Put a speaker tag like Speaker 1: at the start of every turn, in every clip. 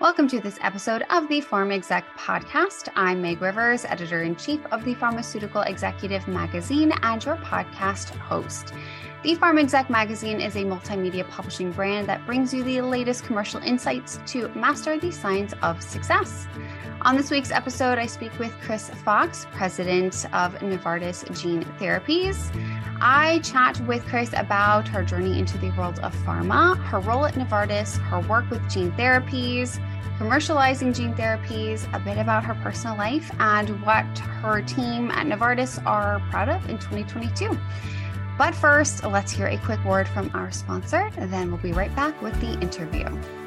Speaker 1: Welcome to this episode of the Pharm Exec Podcast. I'm Meg Rivers, Editor-in-Chief of the Pharmaceutical Executive Magazine and your podcast host. The Pharm Exec Magazine is a multimedia publishing brand that brings you the latest commercial insights to master the science of success. On this week's episode, I speak with Chris Fox, President of Novartis Gene Therapies. I chat with Chris about her journey into the world of pharma, her role at Novartis, her work with gene therapies, commercializing gene therapies, a bit about her personal life, and what her team at Novartis are proud of in 2022. But first, let's hear a quick word from our sponsor, and then we'll be right back with the interview.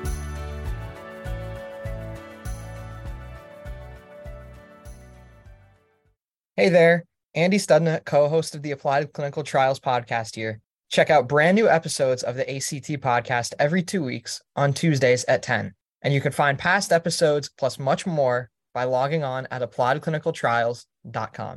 Speaker 2: Hey there, Andy Studna, co-host of the Applied Clinical Trials podcast here. Check out brand new episodes of the ACT podcast every 2 weeks on Tuesdays at 10. And you can find past episodes plus much more by logging on at appliedclinicaltrials.com.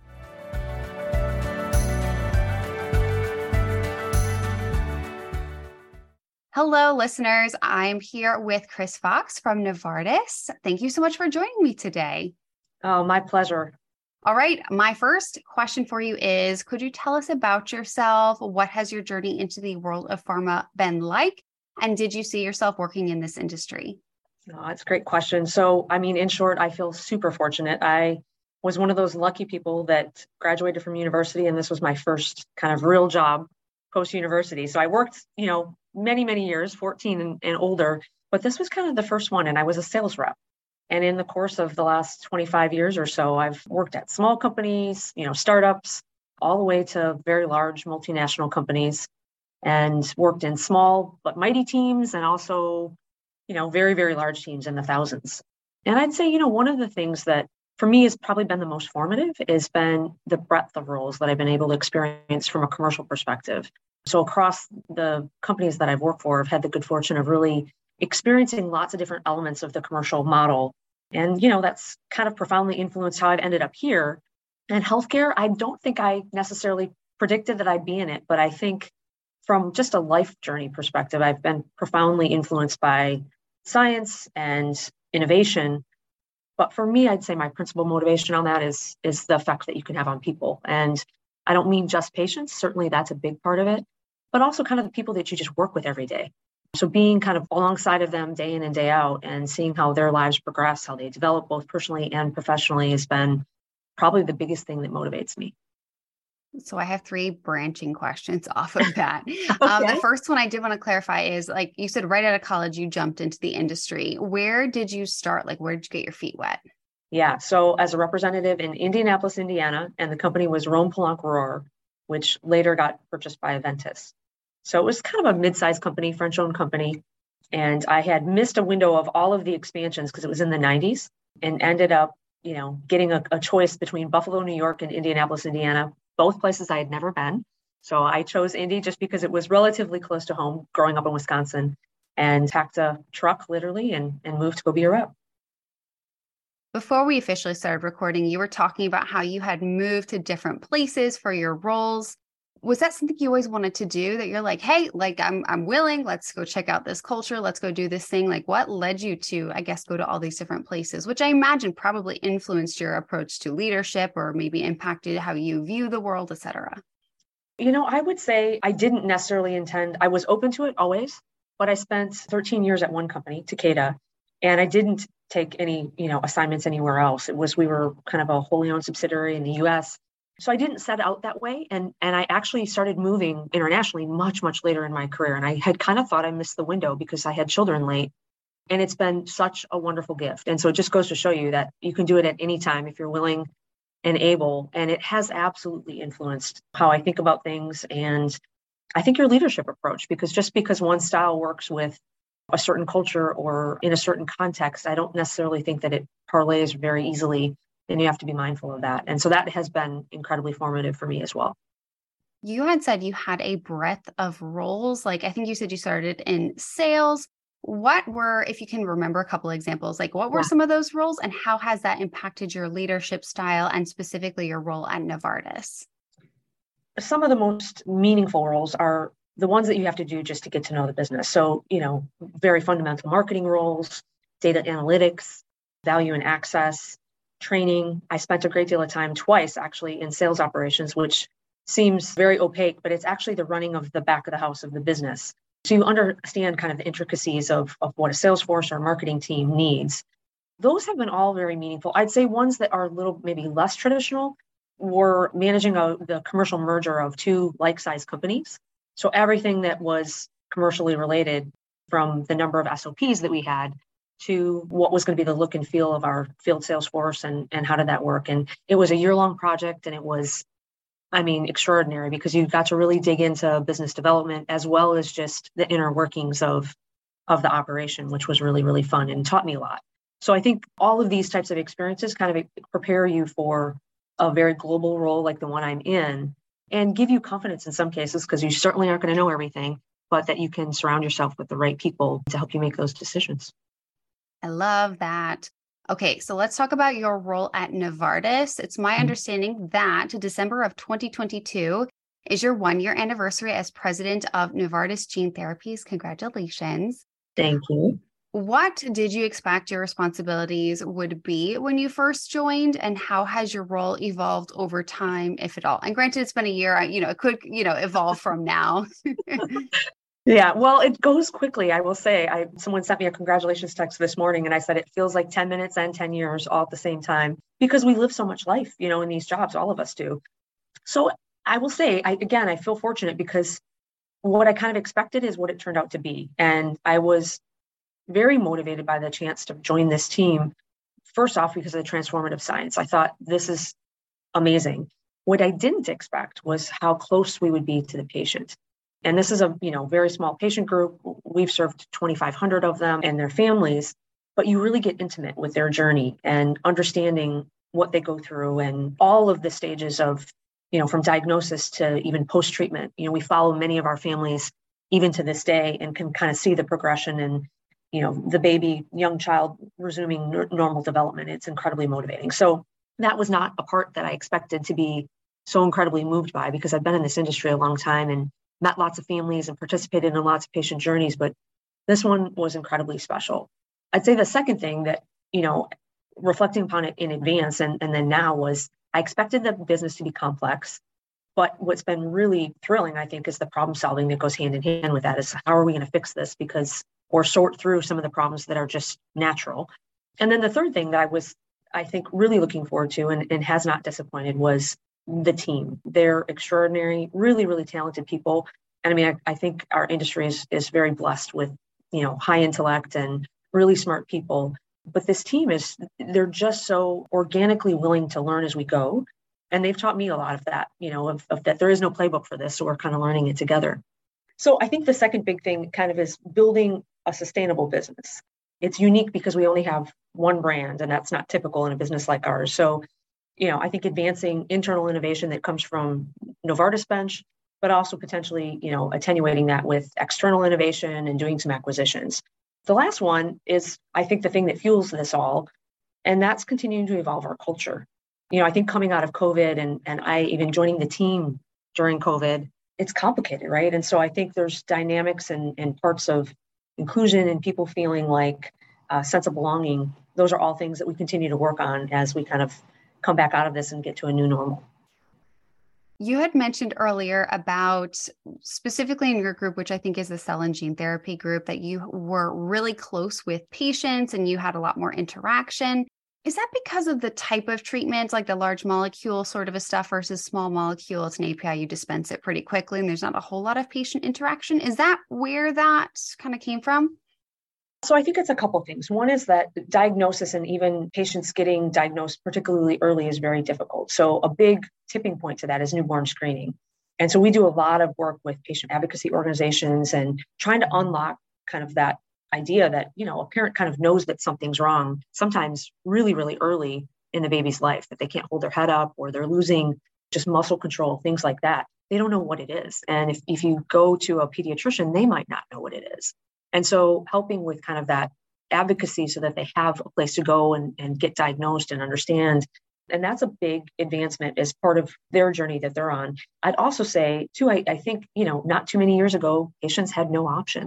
Speaker 1: Hello, listeners. I'm here with Chris Fox from Novartis. Thank you so much for joining me today.
Speaker 3: Oh, my pleasure.
Speaker 1: All right. My first question for you is, could you tell us about yourself? What has your journey into the world of pharma been like? And did you see yourself working in this industry?
Speaker 3: Oh, that's a great question. So, in short, I feel super fortunate. I was one of those lucky people that graduated from university, and this was my first kind of real job post-university. So I worked, many, many years, 14 and older, but this was kind of the first one, and I was a sales rep. And in the course of the last 25 years or so, I've worked at small companies, startups, all the way to very large multinational companies, and worked in small but mighty teams, and also, very, very large teams in the thousands. And I'd say, one of the things that for me has probably been the most formative has been the breadth of roles that I've been able to experience from a commercial perspective. So across the companies that I've worked for, I've had the good fortune of really experiencing lots of different elements of the commercial model. And, that's kind of profoundly influenced how I've ended up here. And healthcare, I don't think I necessarily predicted that I'd be in it, but I think from just a life journey perspective, I've been profoundly influenced by science and innovation. But for me, I'd say my principal motivation on that is the effect that you can have on people. And I don't mean just patients, certainly that's a big part of it, but also kind of the people that you just work with every day. So being kind of alongside of them day in and day out and seeing how their lives progress, how they develop both personally and professionally has been probably the biggest thing that motivates me.
Speaker 1: So I have 3 branching questions off of that.
Speaker 3: Okay.
Speaker 1: The first one I did want to clarify is, like you said, right out of college, you jumped into the industry. Where did you start? Where did you get your feet wet?
Speaker 3: Yeah. So as a representative in Indianapolis, Indiana, and the company was Rhône-Poulenc, which later got purchased by Aventis. So it was kind of a mid-sized company, French-owned company. And I had missed a window of all of the expansions because it was in the 90s and ended up, getting a choice between Buffalo, New York and Indianapolis, Indiana, both places I had never been. So I chose Indy just because it was relatively close to home growing up in Wisconsin, and packed a truck literally and moved to go be a rep.
Speaker 1: Before we officially started recording, you were talking about how you had moved to different places for your roles. Was that something you always wanted to do, that you're like, hey, I'm willing, let's go check out this culture, let's go do this thing? What led you to, go to all these different places, which I imagine probably influenced your approach to leadership or maybe impacted how you view the world, et cetera?
Speaker 3: I would say I didn't necessarily intend, I was open to it always, but I spent 13 years at one company, Takeda, and I didn't take any, assignments anywhere else. We were kind of a wholly owned subsidiary in the US. So I didn't set out that way. And I actually started moving internationally much, much later in my career. And I had kind of thought I missed the window because I had children late. And it's been such a wonderful gift. And so it just goes to show you that you can do it at any time if you're willing and able. And it has absolutely influenced how I think about things. And I think your leadership approach, because just because one style works with a certain culture or in a certain context, I don't necessarily think that it parlays very easily. And you have to be mindful of that. And so that has been incredibly formative for me as well.
Speaker 1: You had said you had a breadth of roles. I think you said you started in sales. What were, if you can remember a couple of examples, what were some of those roles, and how has that impacted your leadership style and specifically your role at Novartis?
Speaker 3: Some of the most meaningful roles are the ones that you have to do just to get to know the business. So, very fundamental marketing roles, data analytics, value and access, training. I spent a great deal of time twice actually in sales operations, which seems very opaque, but it's actually the running of the back of the house of the business. So you understand kind of the intricacies of what a sales force or marketing team needs. Those have been all very meaningful. I'd say ones that are a little maybe less traditional were managing the commercial merger of two like-sized companies. So everything that was commercially related, from the number of SOPs that we had to what was going to be the look and feel of our field sales force and how did that work. And it was a year-long project, and it was, extraordinary because you got to really dig into business development as well as just the inner workings of the operation, which was really, really fun and taught me a lot. So I think all of these types of experiences kind of prepare you for a very global role like the one I'm in, and give you confidence in some cases, because you certainly aren't going to know everything, but that you can surround yourself with the right people to help you make those decisions.
Speaker 1: I love that. Okay, so let's talk about your role at Novartis. It's my understanding that December of 2022 is your 1-year anniversary as president of Novartis Gene Therapies. Congratulations.
Speaker 3: Thank you.
Speaker 1: What did you expect your responsibilities would be when you first joined, and how has your role evolved over time, if at all? And granted, it's been a year, it could, evolve from now.
Speaker 3: Yeah, well, it goes quickly. I will say, someone sent me a congratulations text this morning, and I said, it feels like 10 minutes and 10 years all at the same time, because we live so much life, in these jobs, all of us do. So I will say, I feel fortunate because what I kind of expected is what it turned out to be. And I was very motivated by the chance to join this team. First off, because of the transformative science. I thought, this is amazing. What I didn't expect was how close we would be to the patient. And this is a very small patient group. We've served 2,500 of them and their families, but you really get intimate with their journey and understanding what they go through and all of the stages of, from diagnosis to even post-treatment. We follow many of our families even to this day and can kind of see the progression and, the baby, young child resuming normal development. It's incredibly motivating. So that was not a part that I expected to be so incredibly moved by, because I've been in this industry a long time and met lots of families and participated in lots of patient journeys, but this one was incredibly special. I'd say the second thing that, reflecting upon it in advance and then now, was I expected the business to be complex, but what's been really thrilling, I think, is the problem solving that goes hand in hand with that. Is how are we going to fix this, or sort through some of the problems that are just natural. And then the third thing that I was, I think, really looking forward to and has not disappointed was the team. They're extraordinary, really, really talented people. And I think our industry is very blessed with, high intellect and really smart people. But this team they're just so organically willing to learn as we go. And they've taught me a lot of that, of that there is no playbook for this. So we're kind of learning it together. So I think the second big thing kind of is building a sustainable business. It's unique because we only have one brand, and that's not typical in a business like ours. So I think advancing internal innovation that comes from Novartis bench, but also potentially, attenuating that with external innovation and doing some acquisitions. The last one is, I think, the thing that fuels this all, and that's continuing to evolve our culture. I think coming out of COVID and I even joining the team during COVID, it's complicated, right? And so I think there's dynamics and parts of inclusion and people feeling like a sense of belonging. Those are all things that we continue to work on as we kind of come back out of this and get to a new normal.
Speaker 1: You had mentioned earlier about, specifically in your group, which I think is the cell and gene therapy group, that you were really close with patients and you had a lot more interaction. Is that because of the type of treatment, like the large molecule sort of a stuff versus small molecule? It's an API, you dispense it pretty quickly and there's not a whole lot of patient interaction. Is that where that kind of came from?
Speaker 3: So I think it's a couple of things. One is that diagnosis and even patients getting diagnosed particularly early is very difficult. So a big tipping point to that is newborn screening. And so we do a lot of work with patient advocacy organizations and trying to unlock kind of that idea that, a parent kind of knows that something's wrong, sometimes really, really early in the baby's life, that they can't hold their head up or they're losing just muscle control, things like that. They don't know what it is. And if you go to a pediatrician, they might not know what it is. And so helping with kind of that advocacy so that they have a place to go and get diagnosed and understand. And that's a big advancement as part of their journey that they're on. I'd also say, too, I think, not too many years ago, patients had no options.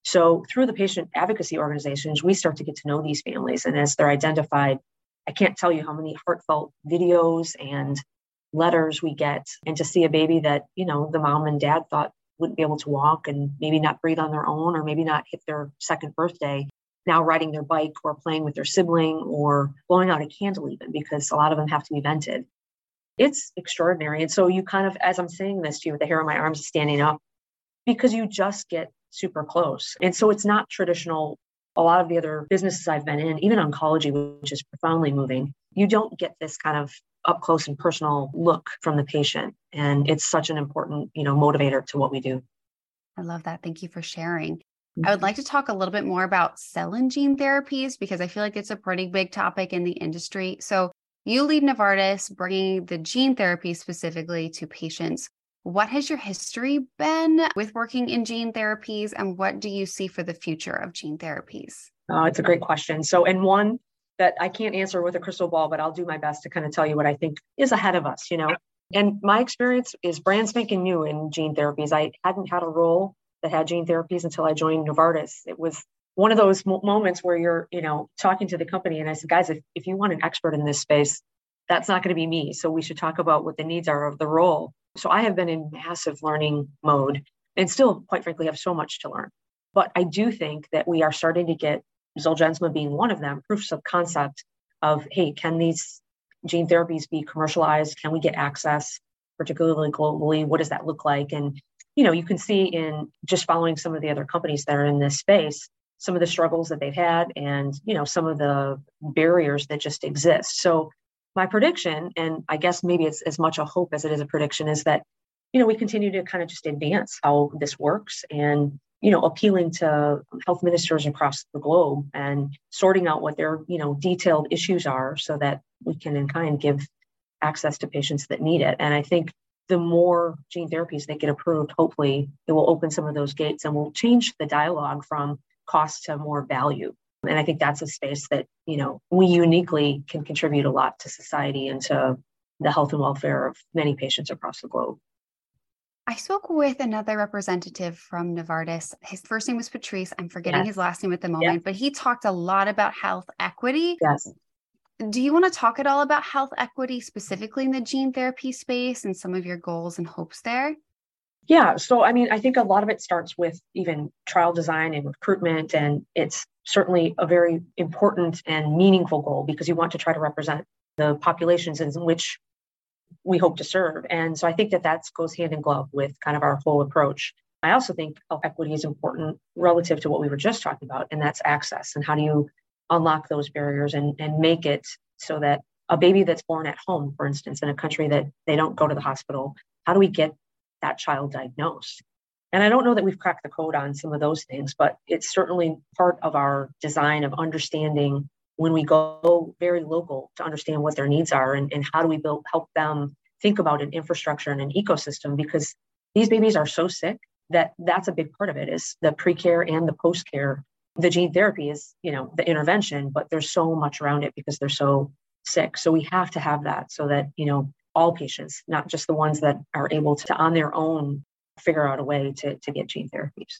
Speaker 3: So through the patient advocacy organizations, we start to get to know these families. And as they're identified, I can't tell you how many heartfelt videos and letters we get. And to see a baby that, the mom and dad thought wouldn't be able to walk and maybe not breathe on their own, or maybe not hit their second birthday, now riding their bike or playing with their sibling or blowing out a candle even, because a lot of them have to be vented. It's extraordinary. And so you kind of, as I'm saying this to you, with the hair on my arms standing up, because you just get super close. And so it's not traditional. A lot of the other businesses I've been in, even oncology, which is profoundly moving, you don't get this kind of up close and personal look from the patient. And it's such an important, motivator to what we do.
Speaker 1: I love that. Thank you for sharing. I would like to talk a little bit more about cell and gene therapies, because I feel like it's a pretty big topic in the industry. So you lead Novartis, bringing the gene therapy specifically to patients. What has your history been with working in gene therapies, and what do you see for the future of gene therapies?
Speaker 3: It's a great question. So, and one that I can't answer with a crystal ball, but I'll do my best to kind of tell you what I think is ahead of us, And my experience is brand spanking new in gene therapies. I hadn't had a role that had gene therapies until I joined Novartis. It was one of those moments where you're, talking to the company, and I said, guys, if you want an expert in this space, that's not going to be me. So we should talk about what the needs are of the role. So I have been in massive learning mode and still, quite frankly, have so much to learn. But I do think that we are starting to get, Zolgensma being one of them, proofs of concept of, hey, can these gene therapies be commercialized? Can we get access, particularly globally? What does that look like? And, you can see in just following some of the other companies that are in this space, some of the struggles that they've had and, some of the barriers that just exist. So my prediction, and I guess maybe it's as much a hope as it is a prediction, is that, we continue to kind of just advance how this works and, appealing to health ministers across the globe and sorting out what their, detailed issues are so that we can in kind give access to patients that need it. And I think the more gene therapies that get approved, hopefully it will open some of those gates and will change the dialogue from cost to more value. And I think that's a space that, we uniquely can contribute a lot to society and to the health and welfare of many patients across the globe.
Speaker 1: I spoke with another representative from Novartis. His first name was Patrice. I'm forgetting his last name at the moment, but he talked a lot about health equity.
Speaker 3: Yes.
Speaker 1: Do you want to talk at all about health equity specifically in the gene therapy space and some of your goals and hopes there?
Speaker 3: Yeah. So, I think a lot of it starts with even trial design and recruitment, and it's certainly a very important and meaningful goal because you want to try to represent the populations in which we hope to serve. And so I think that goes hand in glove with kind of our whole approach. I also think health equity is important relative to what we were just talking about, and that's access. And how do you unlock those barriers and make it so that a baby that's born at home, for instance, in a country that they don't go to the hospital, how do we get that child diagnosed? And I don't know that we've cracked the code on some of those things, but it's certainly part of our design of understanding when we go very local to understand what their needs are and how do we help them think about an infrastructure and an ecosystem, because these babies are so sick that's a big part of it is the pre-care and the post-care. The gene therapy is, the intervention, but there's so much around it because they're so sick. So we have to have that so that, all patients, not just the ones that are able to on their own figure out a way to get gene therapies.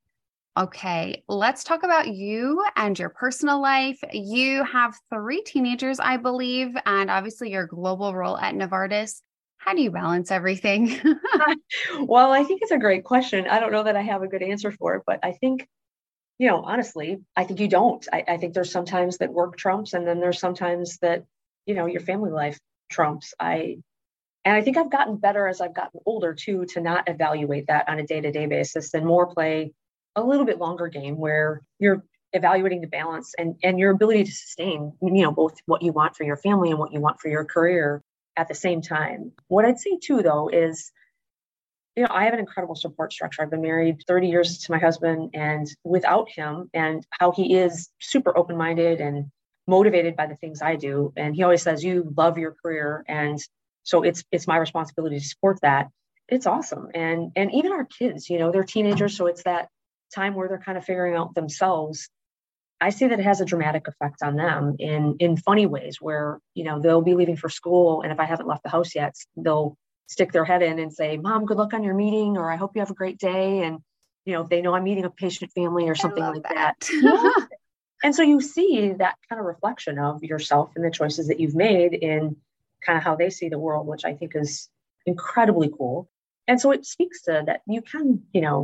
Speaker 1: Okay, let's talk about you and your personal life. You have 3 teenagers, I believe, and obviously your global role at Novartis. How do you balance everything?
Speaker 3: Well, I think it's a great question. I don't know that I have a good answer for it, but I think, honestly, I think you don't. I think there's sometimes that work trumps, and then there's sometimes that, your family life trumps. And I think I've gotten better as I've gotten older too, to not evaluate that on a day-to-day basis and more play a little bit longer game where you're evaluating the balance and your ability to sustain, both what you want for your family and what you want for your career at the same time. What I'd say too, though, is, I have an incredible support structure. I've been married 30 years to my husband, and without him and how he is super open-minded and motivated by the things I do. And he always says, you love your career. And so it's my responsibility to support that. It's awesome. And even our kids, they're teenagers. So it's that time where they're kind of figuring out themselves. I see that it has a dramatic effect on them in funny ways where, they'll be leaving for school. And if I haven't left the house yet, they'll stick their head in and say, Mom, good luck on your meeting, or I hope you have a great day. And, if they know I'm meeting a patient family or something like that.
Speaker 1: Yeah.
Speaker 3: And so you see that kind of reflection of yourself and the choices that you've made in kind of how they see the world, which I think is incredibly cool. And so it speaks to that you can,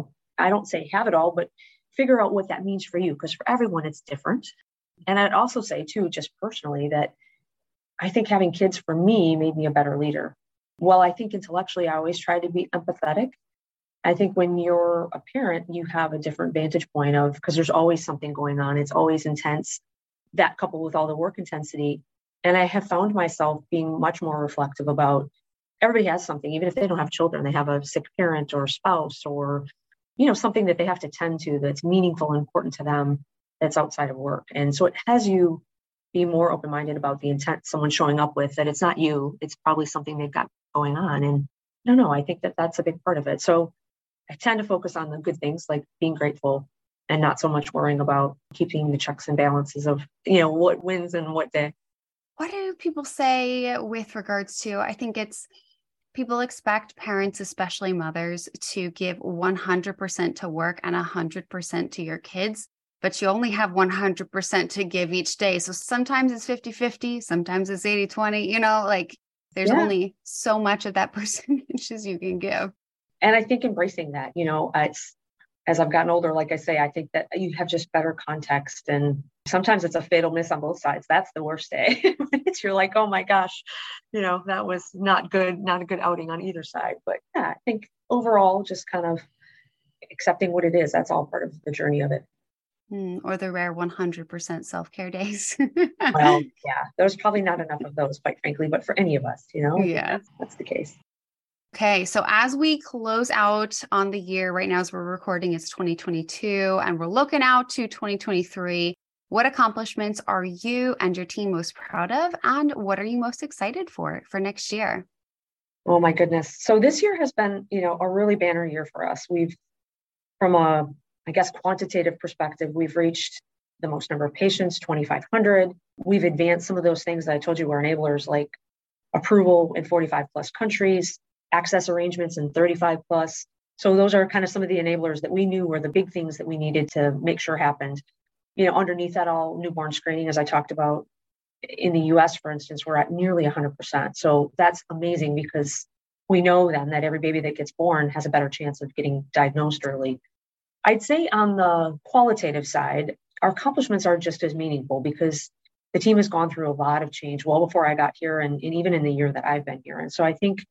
Speaker 3: I don't say have it all, but figure out what that means for you, because for everyone it's different. And I'd also say too, just personally, that I think having kids for me made me a better leader. Well, I think intellectually, I always try to be empathetic. I think when you're a parent, you have a different vantage point because there's always something going on. It's always intense, that coupled with all the work intensity. And I have found myself being much more reflective about everybody has something, even if they don't have children, they have a sick parent or spouse or, something that they have to tend to that's meaningful and important to them that's outside of work. And so it has you be more open-minded about the intent someone's showing up with, that it's not you, it's probably something they've got going on. And I think that that's a big part of it. So I tend to focus on the good things, like being grateful and not so much worrying about keeping the checks and balances of, what wins and what day.
Speaker 1: What do people say with regards to, I think it's, people expect parents, especially mothers, to give 100% to work and 100% to your kids, but you only have 100% to give each day. So sometimes it's 50-50, sometimes it's 80-20, there's only so much of that percentage as you can give.
Speaker 3: And I think embracing that, it's, as I've gotten older, like I say, I think that you have just better context, and sometimes it's a fatal miss on both sides. That's the worst day. You're like, oh my gosh, that was not good, not a good outing on either side. But yeah, I think overall, just kind of accepting what it is, that's all part of the journey of it.
Speaker 1: Or the rare 100% self-care days.
Speaker 3: Well, yeah, there's probably not enough of those, quite frankly, but for any of us,
Speaker 1: Yeah,
Speaker 3: that's the case.
Speaker 1: Okay, so as we close out on the year right now, as we're recording, it's 2022, and we're looking out to 2023. What accomplishments are you and your team most proud of, and what are you most excited for next year?
Speaker 3: Oh my goodness. So this year has been, a really banner year for us. From a, quantitative perspective, we've reached the most number of patients, 2,500. We've advanced some of those things that I told you were enablers, like approval in 45 plus countries, access arrangements in 35 plus. So those are kind of some of the enablers that we knew were the big things that we needed to make sure happened. Underneath that all, newborn screening, as I talked about, in the US, for instance, we're at nearly 100%. So that's amazing, because we know then that every baby that gets born has a better chance of getting diagnosed early. I'd say on the qualitative side, our accomplishments are just as meaningful, because the team has gone through a lot of change well before I got here, and even in the year that I've been here. And so I think,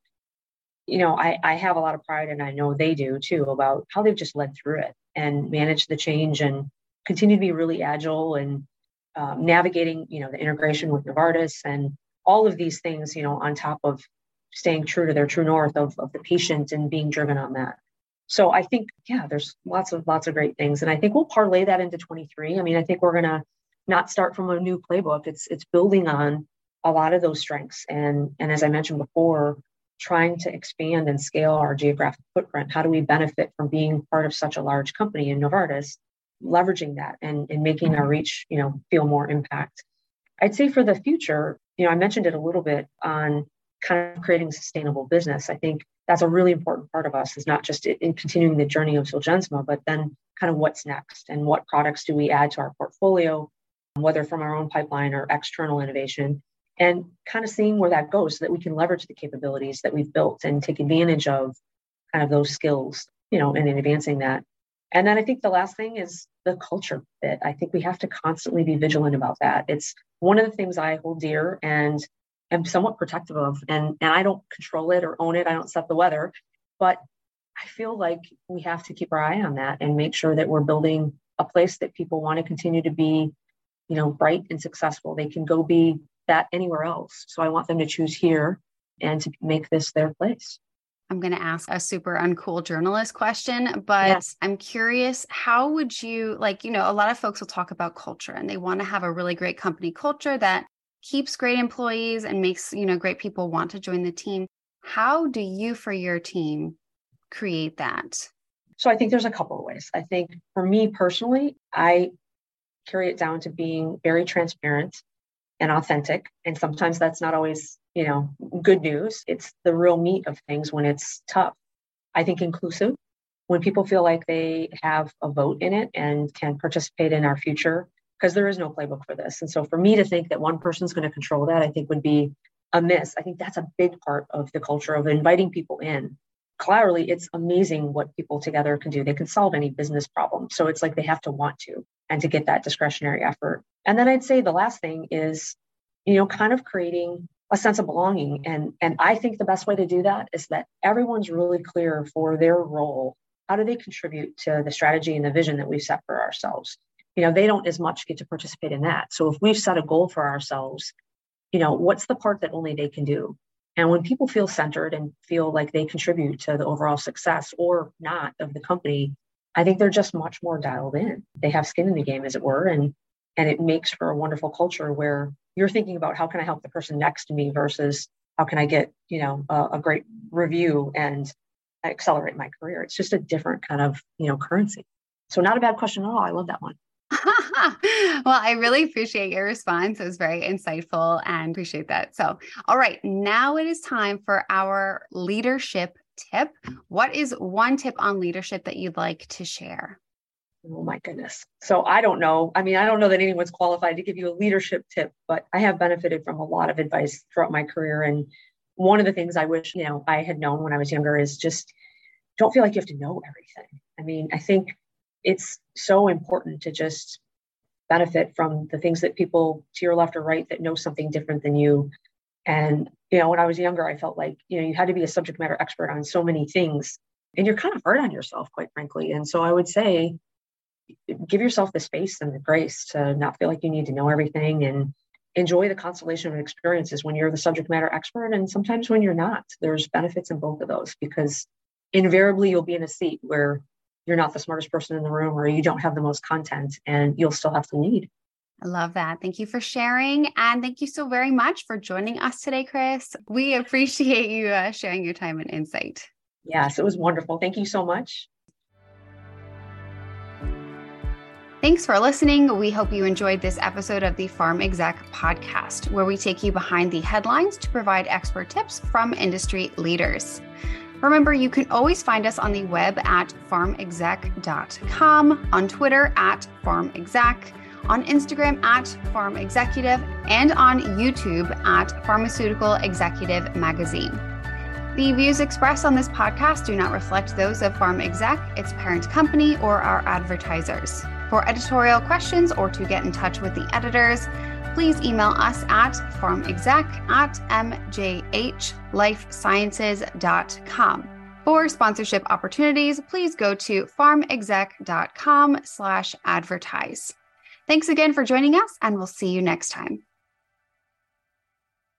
Speaker 3: I have a lot of pride, and I know they do too, about how they've just led through it and managed the change and continue to be really agile and navigating, the integration with Novartis and all of these things, on top of staying true to their true north of the patient and being driven on that. So I think, there's lots of great things. And I think we'll parlay that into 23. I think we're going to not start from a new playbook. It's building on a lot of those strengths. And as I mentioned before, trying to expand and scale our geographic footprint. How do we benefit from being part of such a large company in Novartis, leveraging that and making our reach, feel more impact? I'd say for the future, I mentioned it a little bit on kind of creating a sustainable business. I think that's a really important part of us, is not just in continuing the journey of Zolgensma, but then kind of what's next and what products do we add to our portfolio, whether from our own pipeline or external innovation, and kind of seeing where that goes so that we can leverage the capabilities that we've built and take advantage of kind of those skills, and in advancing that. And then I think the last thing is the culture bit. I think we have to constantly be vigilant about that. It's one of the things I hold dear and am somewhat protective of. And I don't control it or own it. I don't set the weather, but I feel like we have to keep our eye on that and make sure that we're building a place that people want to continue to be, bright and successful. They can go be that anywhere else. So I want them to choose here and to make this their place.
Speaker 1: I'm going to ask a super uncool journalist question, but
Speaker 3: Yes.
Speaker 1: I'm curious, how would you a lot of folks will talk about culture, and they want to have a really great company culture that keeps great employees and makes, great people want to join the team. How do you, for your team, create that?
Speaker 3: So I think there's a couple of ways. I think for me personally, I carry it down to being very transparent and authentic. And sometimes that's not always, good news. It's the real meat of things when it's tough. I think inclusive. when people feel like they have a vote in it and can participate in our future, because there is no playbook for this. And so for me to think that one person's going to control that, I think would be a miss. I think that's a big part of the culture of inviting people in. Collaterally, it's amazing what people together can do. They can solve any business problem. So it's like they have to want to, and to get that discretionary effort. And then I'd say the last thing is, kind of creating a sense of belonging. And I think the best way to do that is that everyone's really clear for their role. How do they contribute to the strategy and the vision that we've set for ourselves? They don't as much get to participate in that. So if we've set a goal for ourselves, what's the part that only they can do? And when people feel centered and feel like they contribute to the overall success or not of the company, I think they're just much more dialed in. They have skin in the game, as it were. And it makes for a wonderful culture where you're thinking about how can I help the person next to me versus how can I get, a great review and accelerate my career. It's just a different kind of, currency. So not a bad question at all. I love that one.
Speaker 1: Well, I really appreciate your response. It was very insightful and appreciate that. So, all right, now it is time for our leadership tip. What is one tip on leadership that you'd like to share?
Speaker 3: Oh my goodness. So I don't know. I don't know that anyone's qualified to give you a leadership tip, but I have benefited from a lot of advice throughout my career. And one of the things I wish, I had known when I was younger is just don't feel like you have to know everything. I think it's so important to just benefit from the things that people to your left or right that know something different than you. And, when I was younger, I felt like, you had to be a subject matter expert on so many things, and you're kind of hard on yourself, quite frankly. And so I would say, give yourself the space and the grace to not feel like you need to know everything, and enjoy the constellation of experiences when you're the subject matter expert. And sometimes when you're not, there's benefits in both of those, because invariably you'll be in a seat where you're not the smartest person in the room, or you don't have the most content, and you'll still have to lead.
Speaker 1: I love that. Thank you for sharing. And thank you so very much for joining us today, Chris. We appreciate you sharing your time and insight.
Speaker 3: Yes, it was wonderful. Thank you so much.
Speaker 1: Thanks for listening. We hope you enjoyed this episode of the Pharm Exec podcast, where we take you behind the headlines to provide expert tips from industry leaders. Remember, you can always find us on the web at pharmexec.com, on Twitter at pharmexec, on Instagram at pharmexecutive, and on YouTube at Pharmaceutical Executive Magazine. The views expressed on this podcast do not reflect those of Pharm Exec, its parent company, or our advertisers. For editorial questions or to get in touch with the editors, please email us at pharmexec@mjhlifesciences.com. For sponsorship opportunities, please go to pharmexec.com/advertise. Thanks again for joining us, and we'll see you next time.